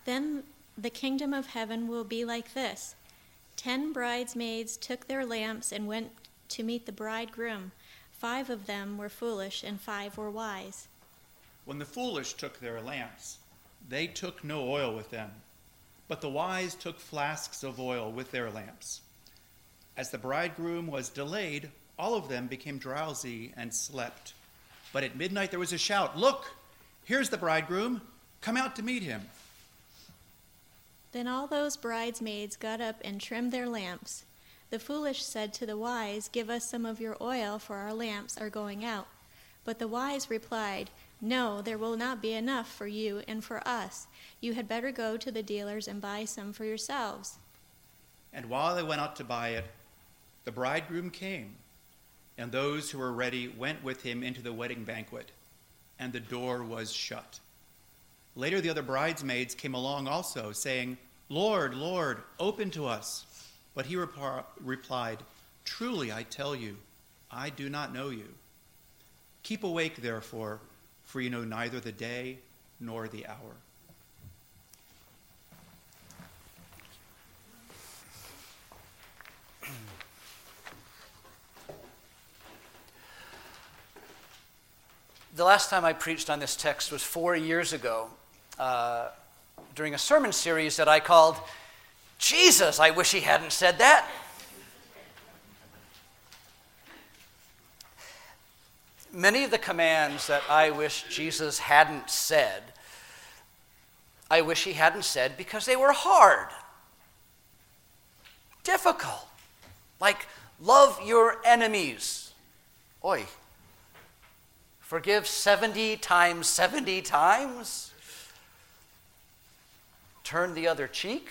Then the kingdom of heaven will be like this. 10 bridesmaids took their lamps and went to meet the bridegroom. 5 of them were foolish and 5 were wise. When the foolish took their lamps, they took no oil with them, but the wise took flasks of oil with their lamps. As the bridegroom was delayed, all of them became drowsy and slept. But at midnight there was a shout, "Look, here's the bridegroom, come out to meet him." Then all those bridesmaids got up and trimmed their lamps. The foolish said to the wise, "Give us some of your oil, for our lamps are going out." But the wise replied, "No, there will not be enough for you and for us. You had better go to the dealers and buy some for yourselves." And while they went out to buy it, the bridegroom came, and those who were ready went with him into the wedding banquet, and the door was shut. Later the other bridesmaids came along also, saying, "Lord, Lord, open to us." But he replied, "Truly I tell you, I do not know you. Keep awake, therefore, for you know neither the day nor the hour." The last time I preached on this text was 4 years ago during a sermon series that I called, "Jesus, I wish he hadn't said that." Many of the commands that I wish Jesus hadn't said, I wish he hadn't said because they were hard, difficult, like love your enemies. Oi. Forgive 70 times 70 times? Turn the other cheek?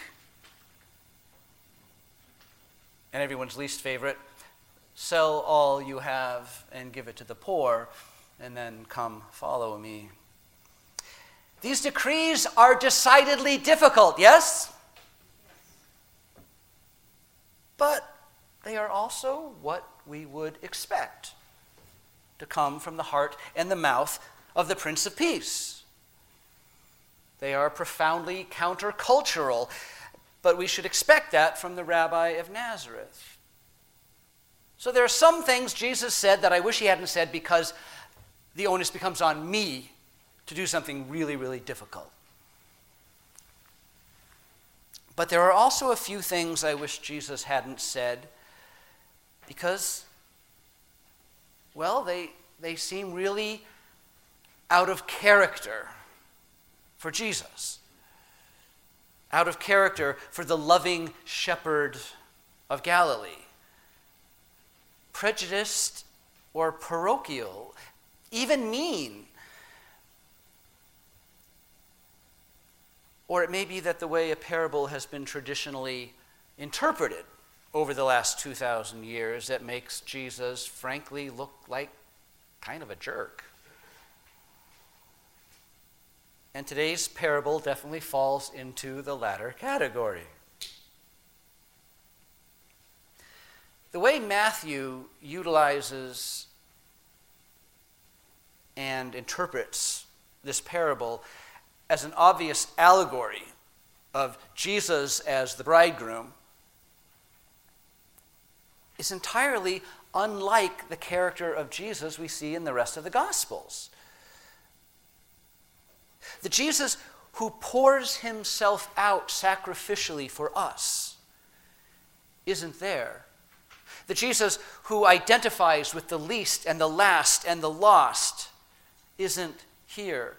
And everyone's least favorite, sell all you have and give it to the poor, and then come follow me. These decrees are decidedly difficult, yes? But they are also what we would expect to come from the heart and the mouth of the Prince of Peace. They are profoundly countercultural, but we should expect that from the Rabbi of Nazareth. So there are some things Jesus said that I wish he hadn't said because the onus becomes on me to do something really, really difficult. But there are also a few things I wish Jesus hadn't said because, well, they seem really out of character for Jesus. Out of character for the loving shepherd of Galilee. Prejudiced or parochial, even mean. Or it may be that the way a parable has been traditionally interpreted over the last 2,000 years that makes Jesus, frankly, look like kind of a jerk. And today's parable definitely falls into the latter category. The way Matthew utilizes and interprets this parable as an obvious allegory of Jesus as the bridegroom is entirely unlike the character of Jesus we see in the rest of the Gospels. The Jesus who pours himself out sacrificially for us isn't there. The Jesus who identifies with the least and the last and the lost isn't here.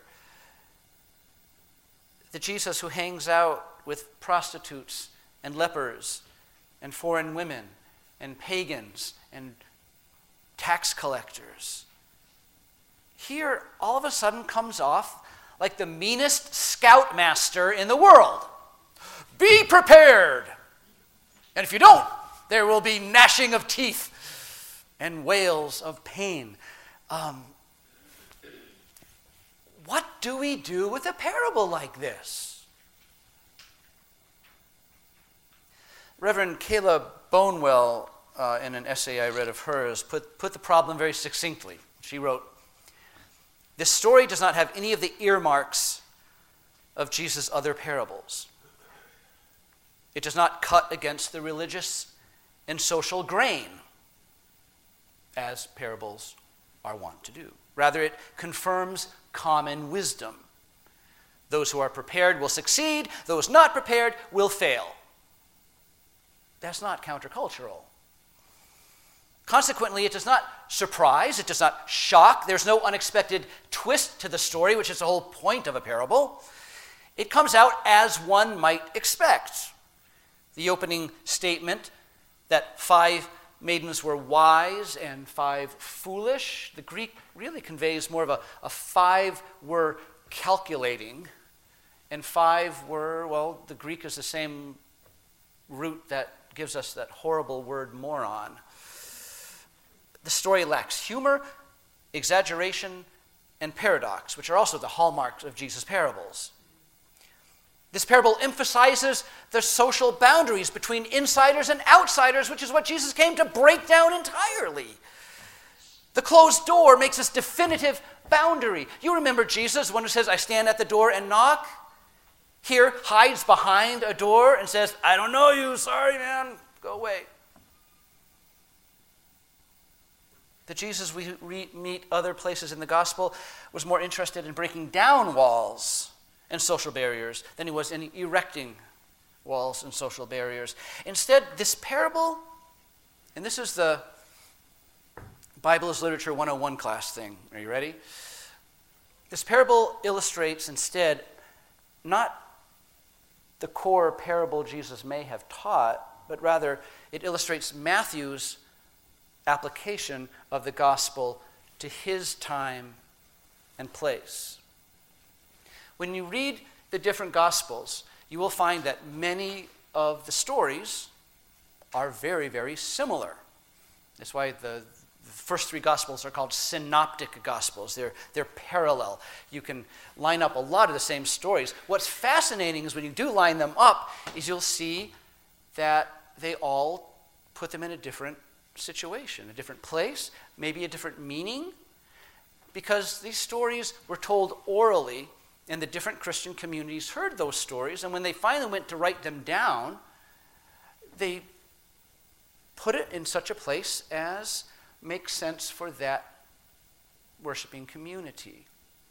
The Jesus who hangs out with prostitutes and lepers and foreign women and pagans and tax collectors, here all of a sudden comes off like the meanest scoutmaster in the world. Be prepared! And if you don't, there will be gnashing of teeth and wails of pain. What do we do with a parable like this? Reverend Caleb Bonewell, in an essay I read of hers, put the problem very succinctly. She wrote, "This story does not have any of the earmarks of Jesus' other parables. It does not cut against the religious and social grain, as parables are wont to do. Rather, it confirms common wisdom. Those who are prepared will succeed. Those not prepared will fail. That's not countercultural. Consequently, it does not surprise. It does not shock. There's no unexpected twist to the story, which is the whole point of a parable. It comes out as one might expect. The opening statement that 5 maidens were wise and 5 foolish, the Greek really conveys more of a 5 were calculating and 5 were, well, the Greek is the same root that gives us that horrible word moron. The story lacks humor, exaggeration, and paradox, which are also the hallmarks of Jesus' parables. This parable emphasizes the social boundaries between insiders and outsiders, which is what Jesus came to break down entirely. The closed door makes this definitive boundary. You remember Jesus, the one who says, I stand at the door and knock? Here hides behind a door and says, I don't know you, sorry man, go away. The Jesus we meet other places in the gospel was more interested in breaking down walls and social barriers than he was in erecting walls and social barriers. Instead, this parable, and this is the Bible is Literature 101 class thing. Are you ready? This parable illustrates instead not the core parable Jesus may have taught, but rather it illustrates Matthew's application of the gospel to his time and place. When you read the different gospels, you will find that many of the stories are very, very similar. That's why the first 3 gospels are called synoptic gospels. They're parallel. You can line up a lot of the same stories. What's fascinating is when you do line them up, is you'll see that they all put them in a different situation, a different place, maybe a different meaning, because these stories were told orally, and the different Christian communities heard those stories, and when they finally went to write them down, they put it in such a place as makes sense for that worshiping community.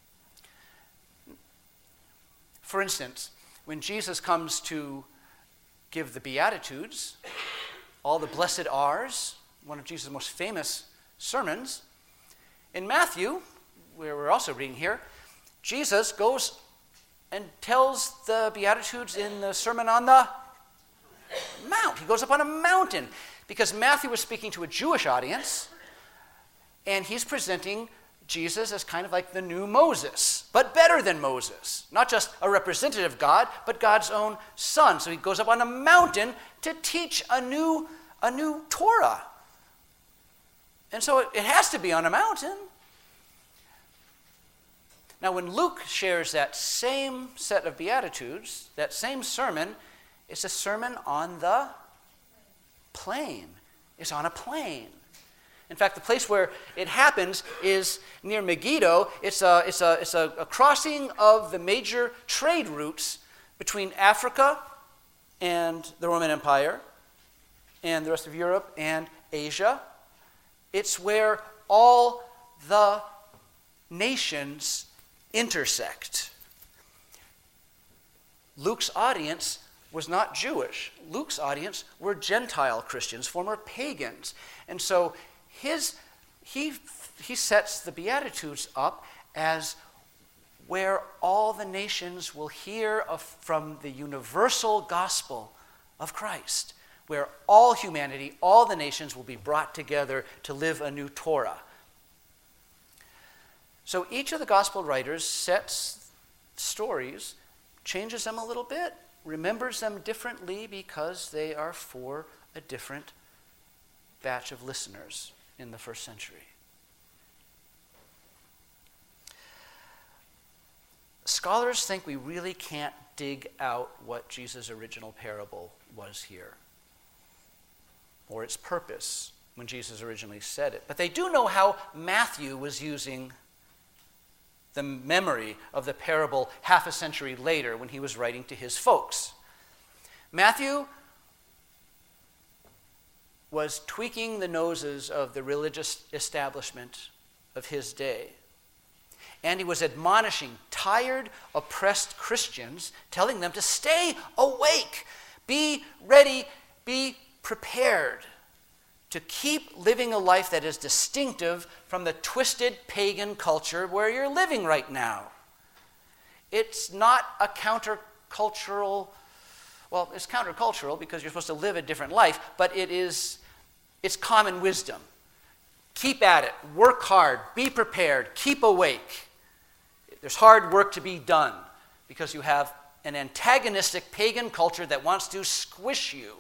For instance, when Jesus comes to give the Beatitudes, all the blessed are's, one of Jesus' most famous sermons, in Matthew, where we're also reading here, Jesus goes and tells the Beatitudes in the Sermon on the Mount. He goes up on a mountain because Matthew was speaking to a Jewish audience, and he's presenting Jesus as kind of like the new Moses, but better than Moses. Not just a representative of God, but God's own son. So he goes up on a mountain to teach a new Torah. And so it has to be on a mountain. Now, when Luke shares that same set of Beatitudes, that same sermon, it's a sermon on the plain. It's on a plain. In fact, the place where it happens is near Megiddo. It's a crossing of the major trade routes between Africa and the Roman Empire and the rest of Europe and Asia. It's where all the nations intersect. Luke's audience was not Jewish. Luke's audience were Gentile Christians, former pagans. And so he sets the Beatitudes up as where all the nations will hear from the universal gospel of Christ, where all humanity, all the nations will be brought together to live a new Torah. So each of the gospel writers sets stories, changes them a little bit, remembers them differently because they are for a different batch of listeners in the first century. Scholars think we really can't dig out what Jesus' original parable was here, or its purpose when Jesus originally said it. But they do know how Matthew was using the memory of the parable half a century later when he was writing to his folks. Matthew was tweaking the noses of the religious establishment of his day. And he was admonishing tired, oppressed Christians, telling them to stay awake, be ready, be prepared to keep living a life that is distinctive from the twisted pagan culture where you're living right now. It's not a countercultural, well, it's countercultural because you're supposed to live a different life, but it's common wisdom. Keep at it, work hard, be prepared, keep awake. There's hard work to be done because you have an antagonistic pagan culture that wants to squish you.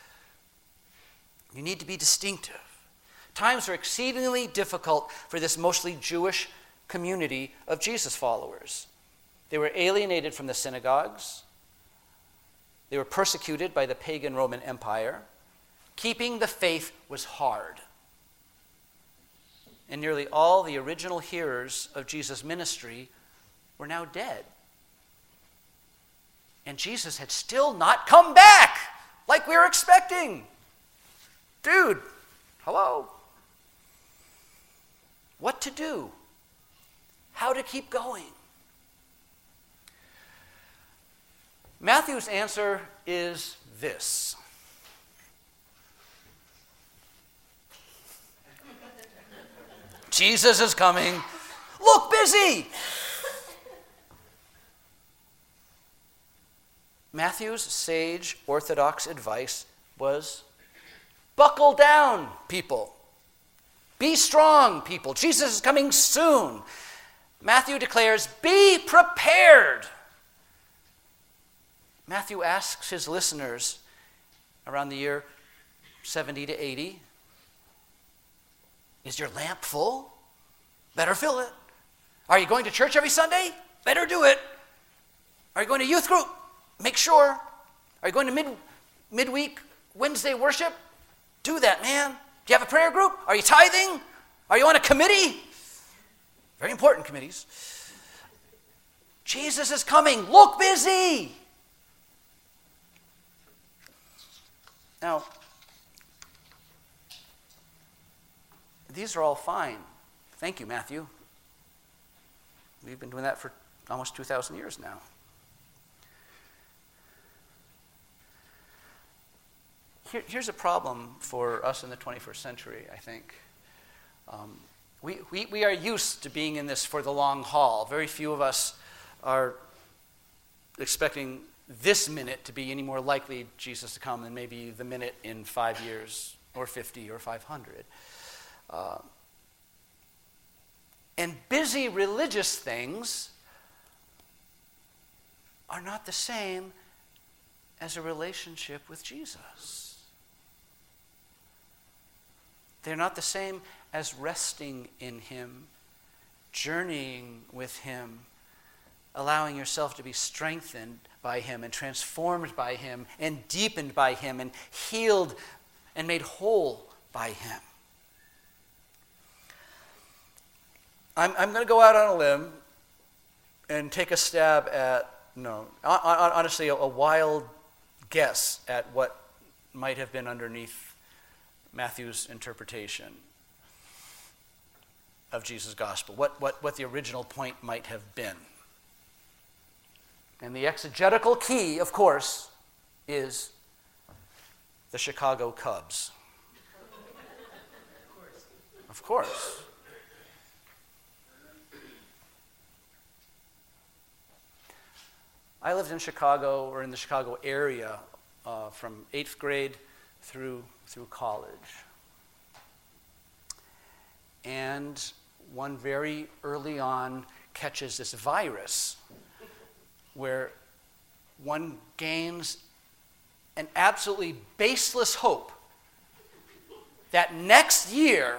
You need to be distinctive. Times are exceedingly difficult for this mostly Jewish community of Jesus followers. They were alienated from the synagogues. They were persecuted by the pagan Roman Empire. Keeping the faith was hard. And nearly all the original hearers of Jesus' ministry were now dead. And Jesus had still not come back like we were expecting. Dude, hello? What to do? How to keep going? Matthew's answer is this. Jesus is coming. Look busy. Matthew's sage orthodox advice was, buckle down, people. Be strong, people. Jesus is coming soon. Matthew declares, be prepared. Matthew asks his listeners around the year 70 to 80, is your lamp full? Better fill it. Are you going to church every Sunday? Better do it. Are you going to youth group? Make sure. Are you going to midweek Wednesday worship? Do that, man. Do you have a prayer group? Are you tithing? Are you on a committee? Very important committees. Jesus is coming. Look busy. Now, these are all fine. Thank you, Matthew. We've been doing that for almost 2,000 years now. Here's a problem for us in the 21st century, I think. We are used to being in this for the long haul. Very few of us are expecting this minute to be any more likely Jesus to come than maybe the minute in 5 years or 50 or 500. And busy religious things are not the same as a relationship with Jesus. They're not the same as resting in Him, journeying with Him, allowing yourself to be strengthened by Him and transformed by Him and deepened by Him and healed and made whole by Him. I'm going to go out on a limb and take a stab at, honestly, a wild guess at what might have been underneath Matthew's interpretation of Jesus' gospel, what the original point might have been. And the exegetical key, of course, is the Chicago Cubs. Of course. I lived in Chicago, or in the Chicago area, from 8th grade through college. And one very early on catches this virus where one gains an absolutely baseless hope that next year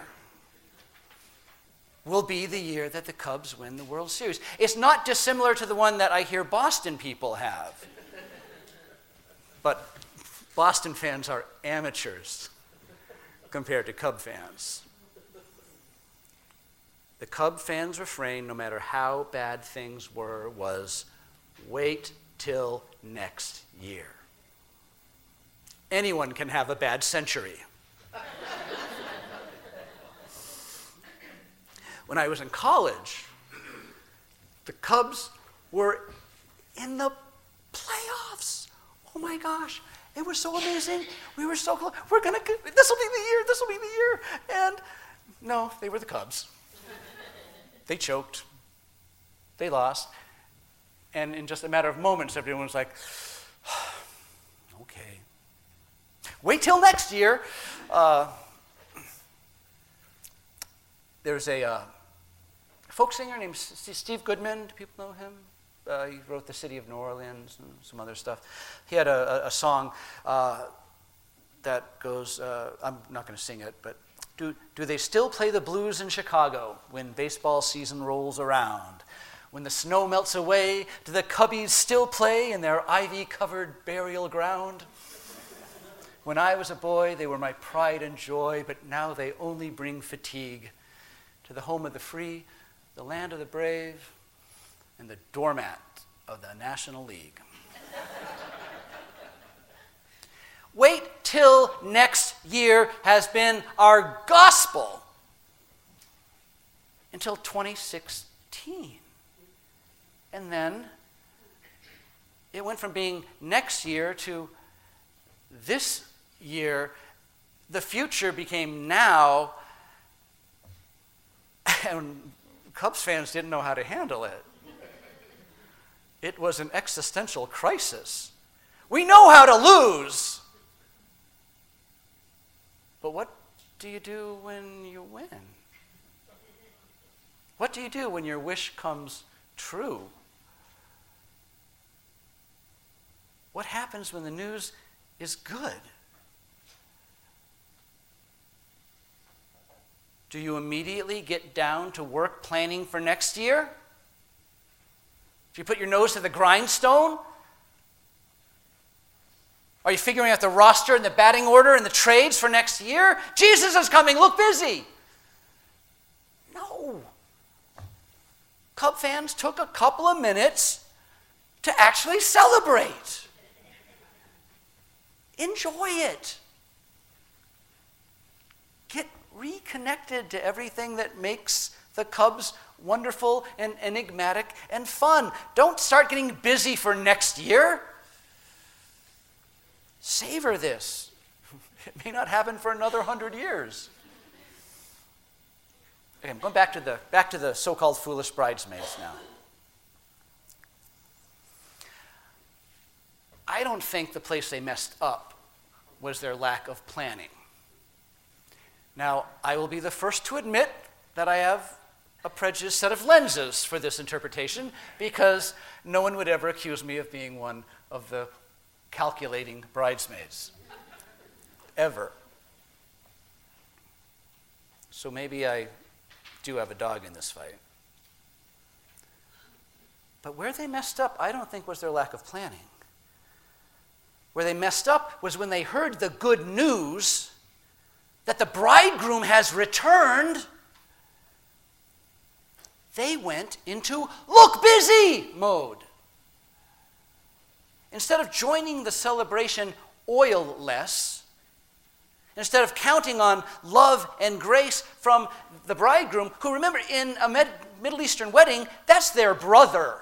will be the year that the Cubs win the World Series. It's not dissimilar to the one that I hear Boston people have. But Boston fans are amateurs compared to Cub fans. The Cub fans' refrain, no matter how bad things were, was, "Wait till next year." Anyone can have a bad century. When I was in college, the Cubs were in the playoffs. Oh my gosh, it was so amazing. We were so close. This will be the year. And no, they were the Cubs. They choked. They lost. And in just a matter of moments, everyone was like, okay. Wait till next year. There's a folk singer named Steve Goodman. Do people know him? He wrote The City of New Orleans and some other stuff. He had a song that goes, I'm not going to sing it, but do they still play the blues in Chicago when baseball season rolls around? When the snow melts away, do the Cubbies still play in their ivy-covered burial ground? When I was a boy, they were my pride and joy, but now they only bring fatigue to the home of the free, the land of the brave, and the doormat of the National League. Wait till next year has been our gospel until 2016. And then it went from being next year to this year. The future became now, and Cubs fans didn't know how to handle it. It was an existential crisis. We know how to lose. But what do you do when you win? What do you do when your wish comes true? What happens when the news is good? Do you immediately get down to work planning for next year? Do you put your nose to the grindstone? Are you figuring out the roster and the batting order and the trades for next year? Jesus is coming, look busy. No. Cub fans took a couple of minutes to actually celebrate. Enjoy it. Get reconnected to everything that makes the Cubs wonderful and enigmatic and fun. Don't start getting busy for next year. Savor this. It may not happen for another 100 years. Okay, I'm going back to the so-called foolish bridesmaids now. I don't think the place they messed up was their lack of planning. Now, I will be the first to admit that I have a prejudiced set of lenses for this interpretation, because no one would ever accuse me of being one of the calculating bridesmaids. Ever. So maybe I do have a dog in this fight. But where they messed up, I don't think was their lack of planning. Where they messed up was when they heard the good news that the bridegroom has returned. They went into look busy mode. Instead of joining the celebration oil-less, instead of counting on love and grace from the bridegroom, who, remember, in a Middle Eastern wedding, that's their brother.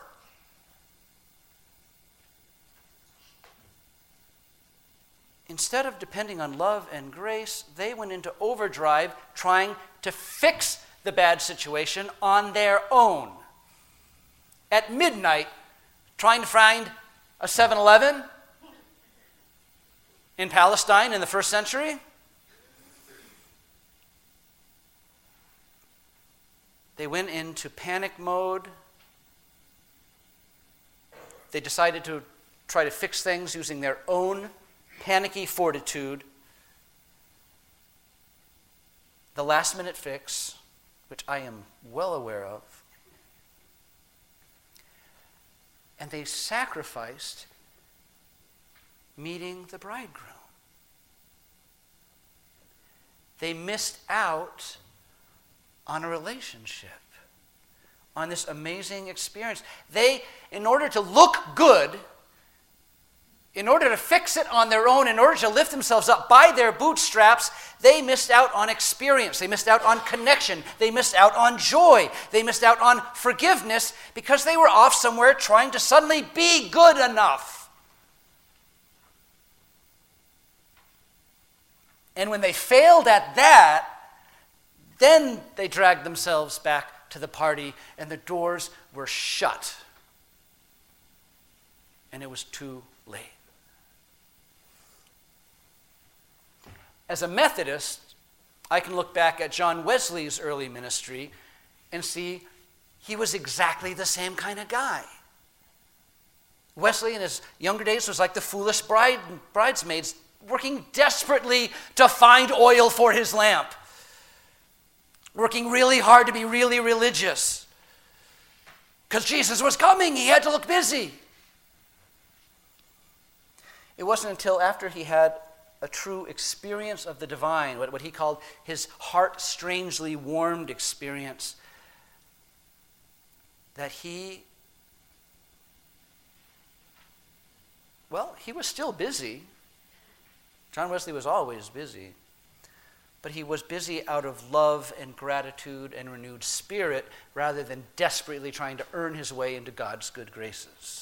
Instead of depending on love and grace, they went into overdrive trying to fix the bad situation on their own. At midnight, trying to find a 7-Eleven in Palestine in the first century. They went into panic mode. They decided to try to fix things using their own panicky fortitude. The last-minute fix, which I am well aware of. And they sacrificed meeting the bridegroom. They missed out on a relationship. on this amazing experience. They, in order to look good, in order to fix it on their own, in order to lift themselves up by their bootstraps, they missed out on experience. They missed out on connection. They missed out on joy. They missed out on forgiveness because they were off somewhere trying to suddenly be good enough. And when they failed at that, then they dragged themselves back to the party and the doors were shut. And it was too late. As a Methodist, I can look back at John Wesley's early ministry and see he was exactly the same kind of guy. Wesley in his younger days was like the foolish bridesmaids, working desperately to find oil for his lamp, working really hard to be really religious. Because Jesus was coming, he had to look busy. It wasn't until after he had a true experience of the divine, what he called his heart strangely warmed experience, that he was still busy. John Wesley was always busy, but he was busy out of love and gratitude and renewed spirit rather than desperately trying to earn his way into God's good graces.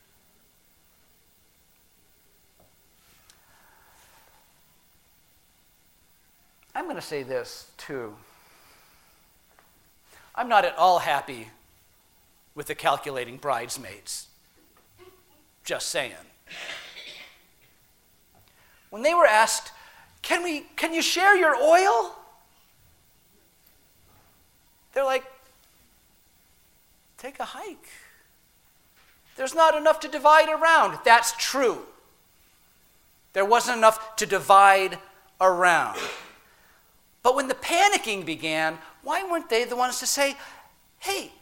I'm going to say this, too. I'm not at all happy with the calculating bridesmaids. Just saying. When they were asked, can you share your oil? They're like, take a hike. There's not enough to divide around. That's true. There wasn't enough to divide around. But when the panicking began, why weren't they the ones to say, hey,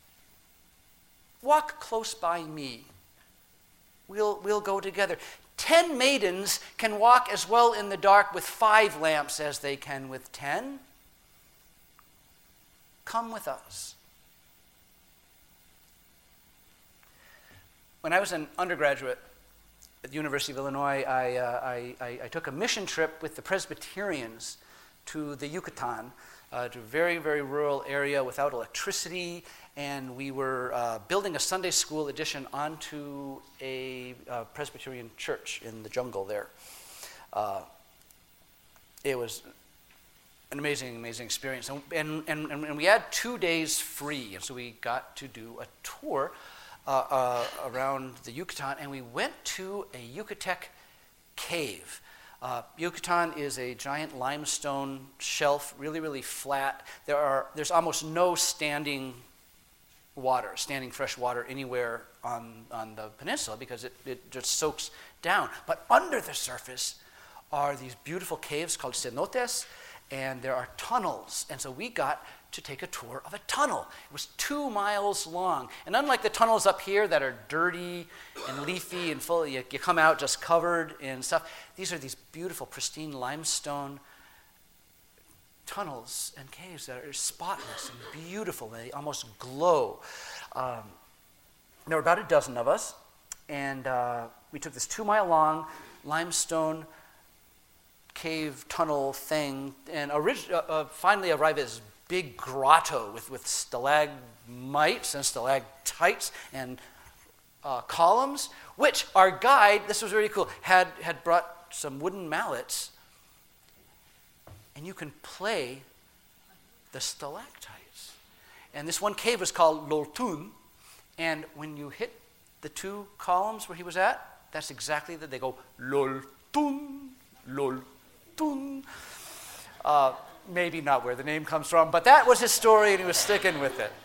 walk close by me. We'll go together. 10 maidens can walk as well in the dark with 5 lamps as they can with 10. Come with us. When I was an undergraduate at the University of Illinois, I took a mission trip with the Presbyterians to the Yucatan, to a very, very rural area without electricity, and we were building a Sunday school addition onto a Presbyterian church in the jungle there. It was an amazing, amazing experience. And we had 2 days free, and so we got to do a tour around the Yucatan, and we went to a Yucatec cave. Yucatan is a giant limestone shelf, really, really flat. There's almost no standing fresh water anywhere on the peninsula because it just soaks down. But under the surface are these beautiful caves called cenotes, and there are tunnels. And so we got to take a tour of a tunnel. It was 2 miles long. And unlike the tunnels up here that are dirty and leafy and full, you come out just covered in stuff, these are these beautiful, pristine limestone tunnels and caves that are spotless and beautiful. They almost glow. There were about a dozen of us, and we took this 2 mile long limestone cave tunnel thing, and finally arrived at this big grotto with stalagmites and stalactites and columns, which our guide, this was really cool, had brought some wooden mallets, and you can play the stalactites. And this one cave was called Loltun, and when you hit the 2 columns where he was at, that's exactly that. They go Loltun, Loltun. Maybe not where the name comes from, but that was his story, and he was sticking with it.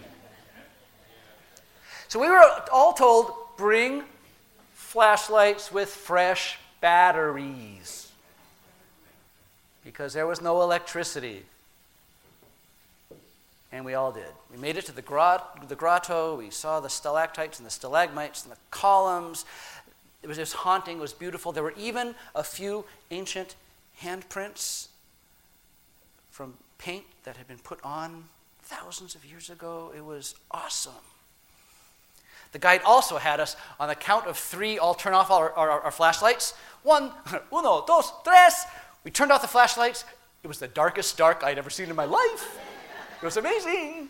So we were all told, bring flashlights with fresh batteries, because there was no electricity. And we all did. We made it to the grotto. We saw the stalactites and the stalagmites and the columns. It was just haunting. It was beautiful. There were even a few ancient handprints from paint that had been put on thousands of years ago. It was awesome. The guide also had us, on the count of 3, all turn off our flashlights. 1, 1, 2, 3. We turned off the flashlights. It was the darkest dark I'd ever seen in my life. It was amazing.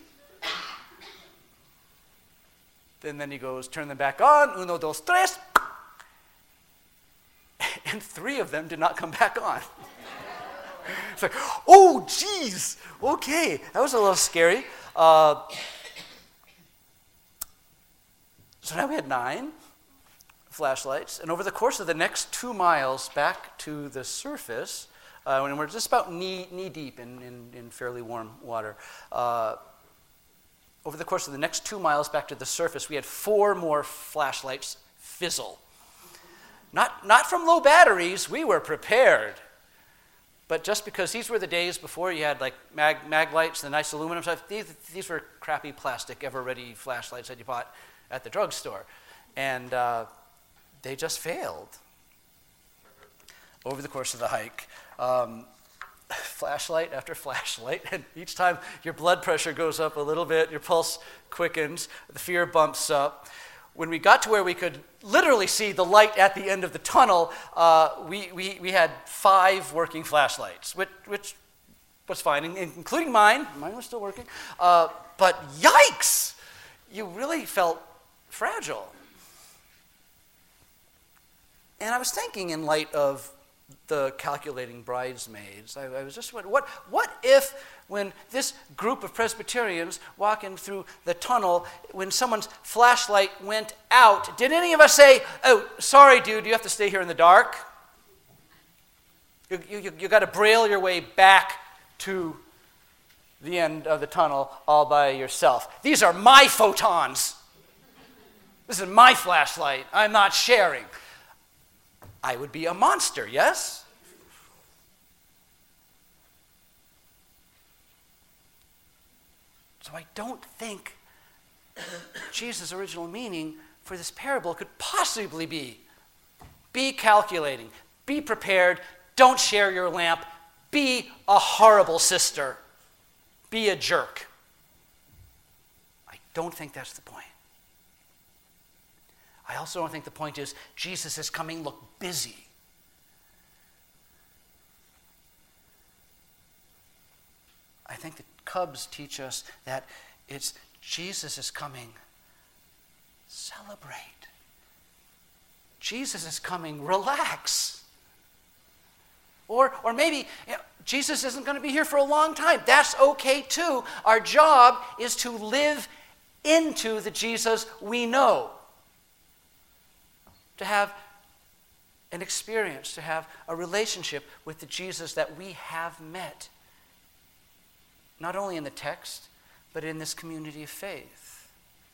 Then he goes, turn them back on. 1, 2, 3. And 3 of them did not come back on. It's like, oh, geez. Okay, that was a little scary. So now we had 9 flashlights, and over the course of the next 2 miles back to the surface, when we're just about knee deep in fairly warm water, over the course of the next 2 miles back to the surface, we had 4 more flashlights fizzle. Not from low batteries, we were prepared. But just because these were the days before you had like mag lights, the nice aluminum stuff, these were crappy plastic, ever-ready flashlights that you bought at the drugstore. And they just failed over the course of the hike. Flashlight after flashlight, and each time your blood pressure goes up a little bit, your pulse quickens, the fear bumps up. When we got to where we could literally see the light at the end of the tunnel, we had 5 working flashlights, which was fine, including mine. Mine was still working. But yikes! You really felt fragile. And I was thinking, in light of the calculating bridesmaids, I was just wondering, what if when this group of Presbyterians walking through the tunnel, when someone's flashlight went out, did any of us say, oh, sorry, dude, you have to stay here in the dark? You got to braille your way back to the end of the tunnel all by yourself. These are my photons. This is my flashlight. I'm not sharing. I would be a monster, yes? So I don't think Jesus' original meaning for this parable could possibly be calculating, be prepared, don't share your lamp, be a horrible sister, be a jerk. I don't think that's the point. I also don't think the point is Jesus is coming, look busy. I think the Cubs teach us that it's Jesus is coming, celebrate. Jesus is coming, relax. Or maybe Jesus isn't going to be here for a long time. That's okay too. Our job is to live into the Jesus we know. To have an experience, to have a relationship with the Jesus that we have met. Not only in the text, but in this community of faith.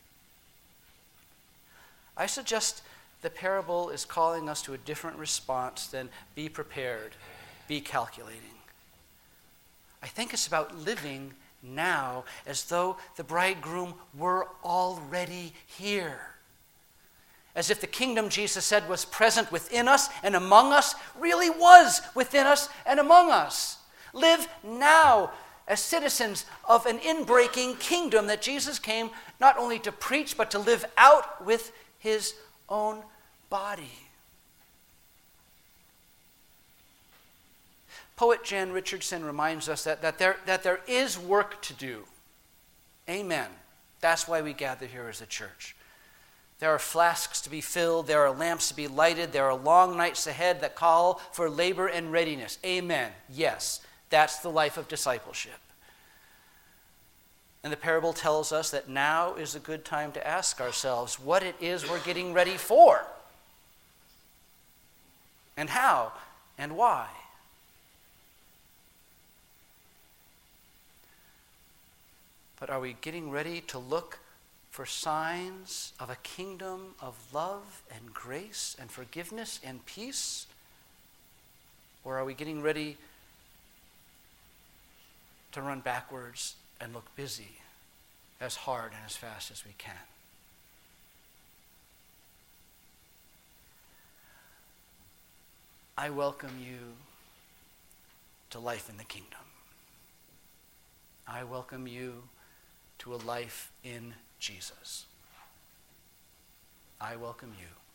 I suggest the parable is calling us to a different response than be prepared, be calculating. I think it's about living now as though the bridegroom were already here. As if the kingdom Jesus said was present within us and among us really was within us and among us. Live now as citizens of an inbreaking kingdom that Jesus came not only to preach but to live out with his own body. Poet Jan Richardson reminds us that there is work to do. Amen. That's why we gather here as a church. There are flasks to be filled. There are lamps to be lighted. There are long nights ahead that call for labor and readiness. Amen. Yes, that's the life of discipleship. And the parable tells us that now is a good time to ask ourselves what it is we're getting ready for. And how and why. But are we getting ready to look for signs of a kingdom of love and grace and forgiveness and peace? Or are we getting ready to run backwards and look busy as hard and as fast as we can? I welcome you to life in the kingdom. I welcome you to a life in Jesus. I welcome you.